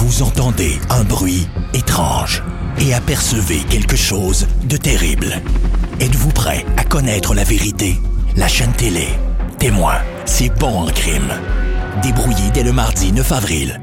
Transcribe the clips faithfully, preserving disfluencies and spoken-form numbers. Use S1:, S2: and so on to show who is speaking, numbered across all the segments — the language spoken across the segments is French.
S1: Vous entendez un bruit étrange et apercevez quelque chose de terrible. Êtes-vous prêt à connaître la vérité? La chaîne télé Témoin, c'est bon en crime. Débrouillé dès le mardi neuf avril.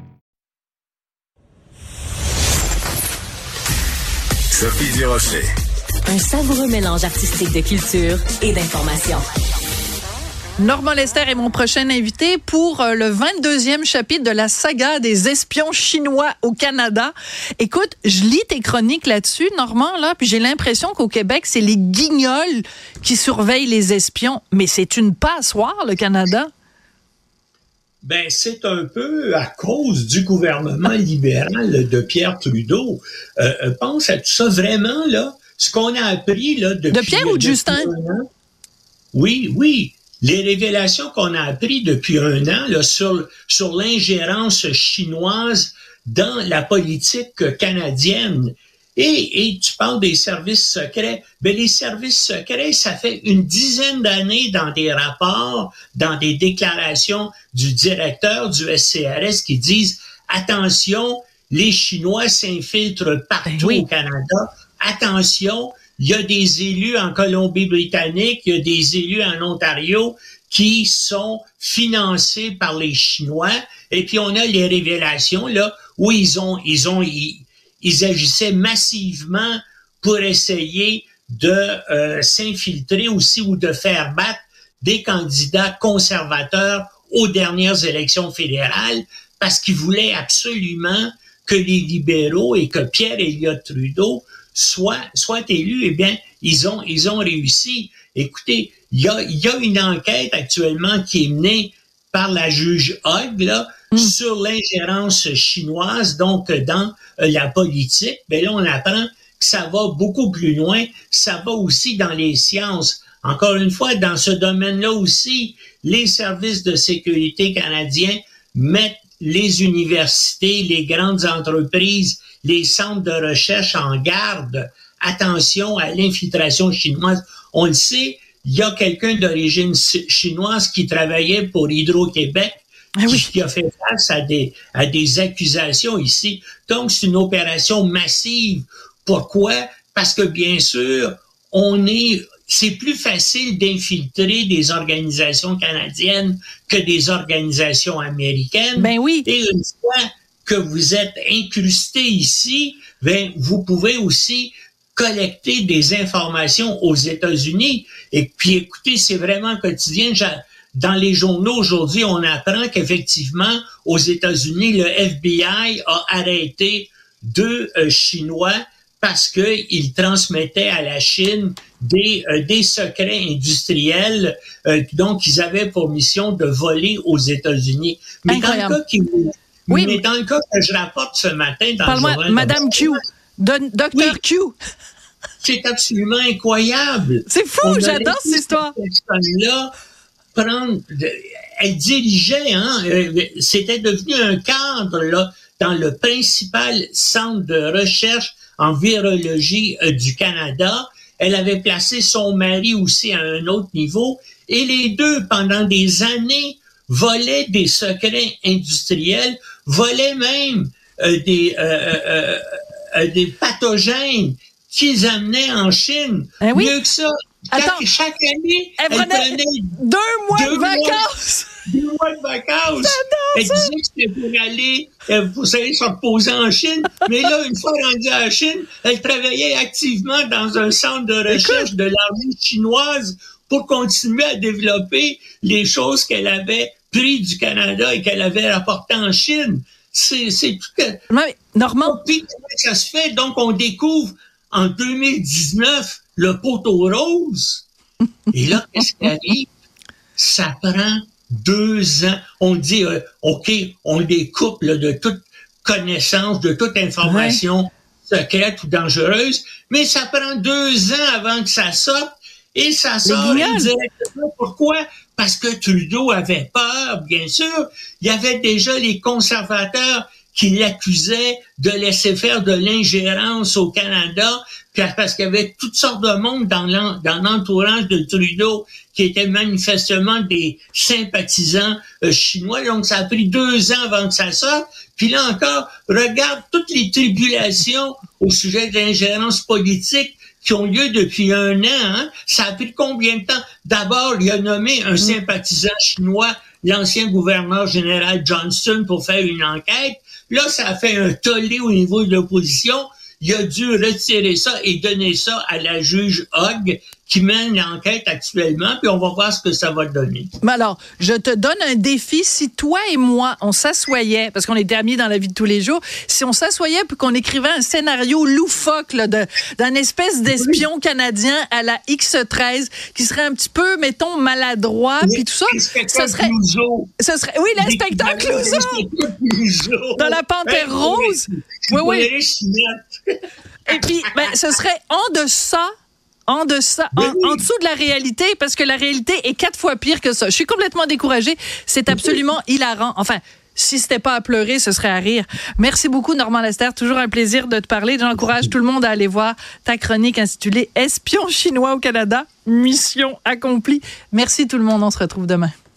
S2: Sophie Durocher.
S3: Un savoureux mélange artistique de culture et d'information.
S4: Normand Lester est mon prochain invité pour le vingt-deuxième chapitre de la saga des espions chinois au Canada. Écoute, je lis tes chroniques là-dessus, Normand, là, puis j'ai l'impression qu'au Québec, c'est les guignols qui surveillent les espions. Mais c'est une passoire, le Canada.
S5: Ben, c'est un peu à cause du gouvernement libéral de Pierre Trudeau. Euh, pense à tout ça vraiment, là. Ce qu'on a appris, là, depuis...
S4: De Pierre ou de Justin?
S5: Oui, oui. Les révélations qu'on a apprises depuis un an là, sur, sur l'ingérence chinoise dans la politique canadienne. Et, et tu parles des services secrets. Ben, les services secrets, ça fait une dizaine d'années dans des rapports, dans des déclarations du directeur du S C R S qui disent « Attention, les Chinois s'infiltrent partout ben oui. au Canada. Attention, il y a des élus en Colombie-Britannique, il y a des élus en Ontario qui sont financés par les Chinois. Et puis on a les révélations là où ils ont, ils ont, ils, ils agissaient massivement pour essayer de euh, s'infiltrer aussi ou de faire battre des candidats conservateurs aux dernières élections fédérales parce qu'ils voulaient absolument que les libéraux et que Pierre Elliott Trudeau soit soit élus. Eh bien, ils ont ils ont réussi. Écoutez, il y a il y a une enquête actuellement qui est menée par la juge Hogg là mm. sur l'ingérence chinoise donc dans euh, la politique. Ben là on apprend que ça va beaucoup plus loin, ça va aussi dans les sciences. Encore une fois, dans ce domaine-là aussi, les services de sécurité canadiens mettent les universités, les grandes entreprises, les centres de recherche en garde. Attention à l'infiltration chinoise. On le sait, il y a quelqu'un d'origine chinoise qui travaillait pour Hydro-Québec, ah oui. qui, qui a fait face à des, à des accusations ici. Donc, c'est une opération massive. Pourquoi? Parce que, bien sûr, on est... c'est plus facile d'infiltrer des organisations canadiennes que des organisations américaines.
S4: Ben oui.
S5: Et une fois que vous êtes incrusté ici, ben, vous pouvez aussi collecter des informations aux États-Unis. Et puis, écoutez, c'est vraiment quotidien. Dans les journaux aujourd'hui, on apprend qu'effectivement, aux États-Unis, le F B I a arrêté deux euh, Chinois parce qu'ils transmettaient à la Chine des, euh, des secrets industriels, euh, donc ils avaient pour mission de voler aux États-Unis. Mais
S4: Incroyable.
S5: dans le cas qui,
S4: oui,
S5: mais dans le cas que je rapporte ce matin dans
S4: Parle-moi,
S5: le journal...
S4: Madame Q, Don, docteur oui, Q.
S5: C'est absolument incroyable.
S4: C'est fou, on j'adore cette histoire.
S5: Cette personne-là, prendre, elle dirigeait, hein, c'était devenu un cadre là dans le principal centre de recherche en virologie euh, du Canada. Elle avait placé son mari aussi à un autre niveau. Et les deux, pendant des années, volaient des secrets industriels, volaient même euh, des, euh, euh, euh, des pathogènes qu'ils amenaient en Chine.
S4: Eh oui.
S5: Mieux que ça, chaque, chaque année,
S4: elle, elle prenait, prenait deux mois deux de vacances.
S5: Mois, deux mois de vacances. Elle
S4: ça.
S5: disait que c'était pour aller, vous savez, se reposer en Chine. Mais là, une fois rendue à la Chine, elle travaillait activement dans un centre de recherche de l'armée chinoise pour continuer à développer les choses qu'elle avait prises du Canada et qu'elle avait rapportées en Chine. C'est, c'est tout à...
S4: Mais, Normand.
S5: Puis, comment ça se fait? Donc, on découvre en deux mille dix-neuf le poteau rose. Et là, qu'est-ce qui arrive? Ça prend deux ans. On dit, euh, OK, on les coupe là, de toute connaissance, de toute information ouais. secrète ou dangereuse, mais ça prend deux ans avant que ça sorte. Et ça sort indirectement. Pourquoi? Parce que Trudeau avait peur, bien sûr. Il y avait déjà les conservateurs qui l'accusait de laisser faire de l'ingérence au Canada, parce qu'il y avait toutes sortes de monde dans l'en, dans l'entourage de Trudeau qui étaient manifestement des sympathisants euh, chinois. Donc, ça a pris deux ans avant que ça sorte. Puis là encore, regarde toutes les tribulations au sujet de l'ingérence politique qui ont lieu depuis un an. Hein? Ça a pris combien de temps? D'abord, il a nommé un sympathisant chinois, l'ancien gouverneur général Johnston, pour faire une enquête. Là, ça a fait un tollé au niveau de l'opposition. Il a dû retirer ça et donner ça à la juge Hogg qui mène l'enquête actuellement, puis on va voir ce que ça va donner.
S4: Mais alors, je te donne un défi. Si toi et moi, on s'assoyait, parce qu'on était amis dans la vie de tous les jours, si on s'assoyait puis qu'on écrivait un scénario loufoque là, de, d'un espèce d'espion canadien à la X treize, qui serait un petit peu, mettons, maladroit, puis tout ça, ce serait, ce serait... Oui, l'inspecteur Clouseau! Dans la Panthère rose! Oui, oui. Et puis, ben, ce serait en deçà En, deçà, en, en dessous de la réalité, parce que la réalité est quatre fois pire que ça. Je suis complètement découragée. C'est absolument hilarant. Enfin, si c'était pas à pleurer, ce serait à rire. Merci beaucoup, Normand Lester. Toujours un plaisir de te parler. J'encourage tout le monde à aller voir ta chronique intitulée « Espion chinois au Canada, mission accomplie ». Merci tout le monde. On se retrouve demain.